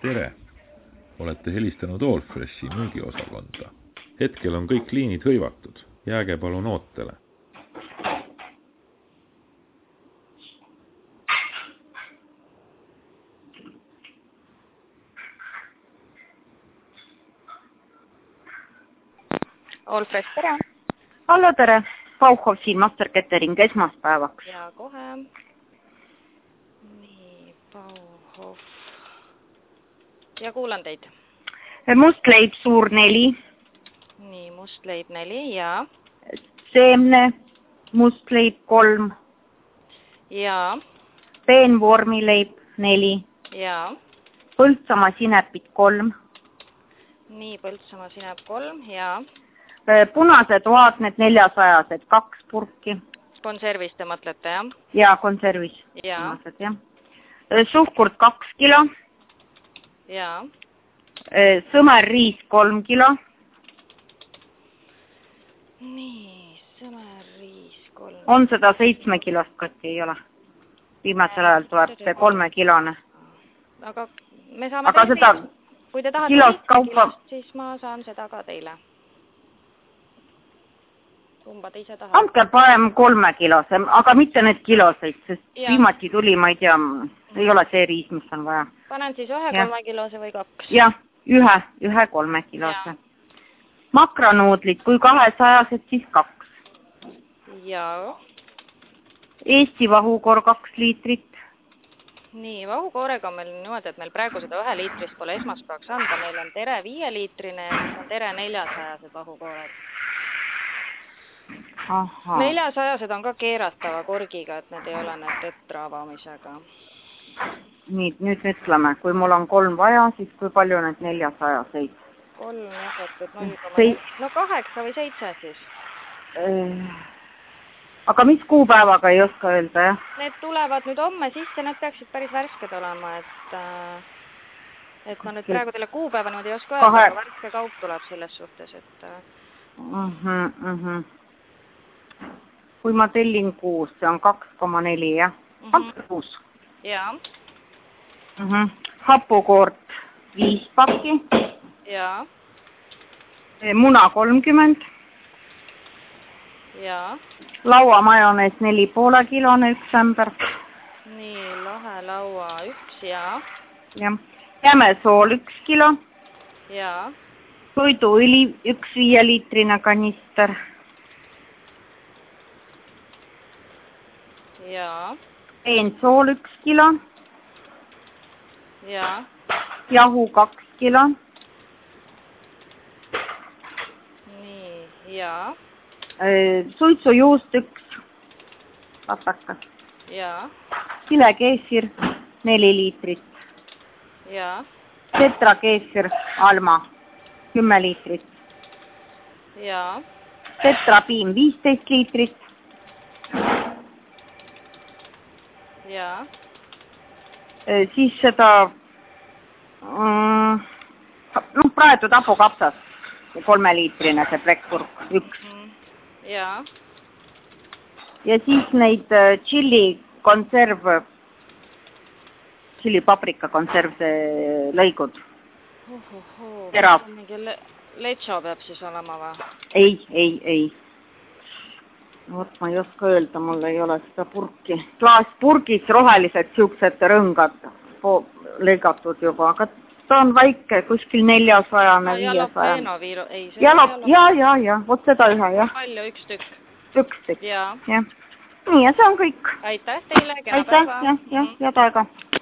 Tere! Olete helistanud Allfreshi müügiosakonda. Hetkel on kõik liinid hõivatud. Jääge palun ootele. Allfresh, tere! Hallo, tere! Bauhof siin Master Catering esmaspäevaks. Ja kohe. Nii, Bauhof. Ja kuulan teid. Mustleib suur 4. Nii, mustleib 4 ja. Seemne mustleib 3. Ja. Peenvormileib 4. Ja. Põltsamaa sinepid 3. Nii, Põltsamaa sinep 3 ja. Punased vaatned 400, 2 purki. Konservis te mõtlete, jah? Ja, konservis. Ja. Punased, jah. Suhkurt 2 kilo. Ja. Sõmerriis 3 kilo. Nii, sõmerriis 3. On seda 7 kilost kotti, ei ole. Viimasel ajal tuleb see 3 kilone. Aga me saame aga seda kui te tahate kilost kaupa, siis ma saan seda ka teile. Kumba te ise tahate? Andke parem 3 kilose, aga mitte need kiloseid, sest viimati tuli, ma ei tea, ei ole see riis, mis on vaja. Panen siis 1 3 kilose või 2? Jah, 1 3 kilose. Makranuudlid, kui 200, siis 2. Ja. Eesti vahukoor 2 liitrit. Nii, vahukoorega on meil niimoodi, et meil praegu seda 1 liitrist pole esmaspäevaks anda. Meil on Tere 5 liitrine ja siis on Tere 400 vahukoored. 400 on ka keeratava korgiga, et need ei ole need tetra avamisega. Nii, nüüd ütleme, kui mul on 3 vaja, siis kui palju need 400 seid? 3 jagatud 0,4. No 8 või 7 siis. Aga mis kuupäevaga ei oska öelda, jah? Need tulevad nüüd homme sisse, need peaksid päris värsked olema, et ma nüüd praegu teile kuupäeva niimoodi ei oska öelda, aga värske kaup tuleb selles suhtes, et... Kui ma tellin 6, see on 2,4, jah? 6. Jaa. Hapukoort 5 pakki. Jaa. Muna 30. Jaa. Lauamajonees 4,5 kilone, 1 ämber. Nii, lahelaua 1, jaa. Jah. Jämesool 1 kilo. Jaa. Toiduõli 1 5-liitrine kanister. Jaa. Peensool 1 kilo. Jaa. Jahu 2 kilo. Nii, jaa. Suitsujuust 1 patakas. Jaa. Silekeesir 4 liitrit. Jaa. Tetrakeesir Alma 10 liitrit. Jaa. Tetrapiim 15 liitrit. Jaa. Siis seda praetud hapukapsas 3 liitrine see plekkurk 1. Jaa. Ja siis neid tšillipaprika konservse lõigud. Terav. Lecho peab siis olema või? Ei. Vot ma ei oska öelda, mul ei ole seda purki. Klaaspurgis rohelised siuksed rõngad lõigatud juba, aga ta on väike, kuskil 400, 500. Ja, vot seda 1, jah. Palju, 1 tükk? 1 tükk, jah. Nii, ja see on kõik. Aitäh teile, kena päeva. Aitäh, jah, head aega.